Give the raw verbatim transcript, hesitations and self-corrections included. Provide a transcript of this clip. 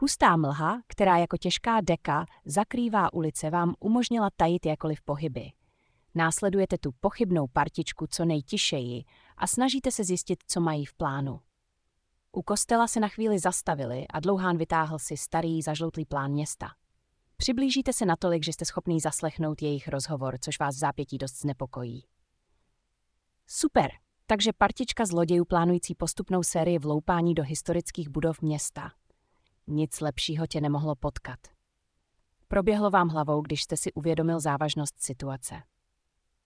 Hustá mlha, která jako těžká deka zakrývá ulice, vám umožnila tajit jakkoliv pohyby. Následujete tu pochybnou partičku co nejtišeji a snažíte se zjistit, co mají v plánu. U kostela se na chvíli zastavili a Dlouhán vytáhl si starý zažloutlý plán města. Přiblížíte se natolik, že jste schopný zaslechnout jejich rozhovor, což vás v zápětí dost znepokojí. Super, takže partička zlodějů plánující postupnou sérii vloupání do historických budov města. Nic lepšího tě nemohlo potkat. Proběhlo vám hlavou, když jste si uvědomil závažnost situace.